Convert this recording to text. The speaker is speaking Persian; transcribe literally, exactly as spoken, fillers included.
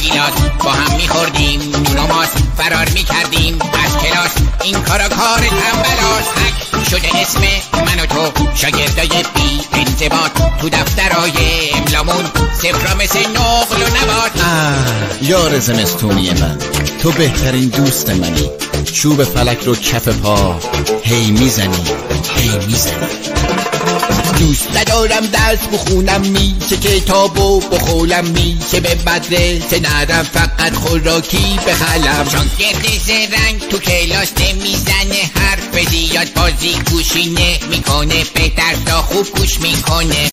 گیلاس با هم میخوردیم نون و ماست، فرار میکردیم از کلاس. این کارا کار تنبلاست، حک شده اسم من و تو شاگردای بی انضباط. تو دفترای املامون صفرا مثل نقل و نبات. یار زمستونی من، تو بهترین دوست منی. چوب فلک رو کف پا هی میزنی هی میزنی. دوست ندارم درس بخونم، میشه کتابو بخولم، میشه به مدرسه نرم، فقط خوراکی بخلم. شاگرد زرنگ تو کلاس نمیزنه حرف زیاد، بازی گوشی نمیکنه، به درسا خوب گوش میکنه.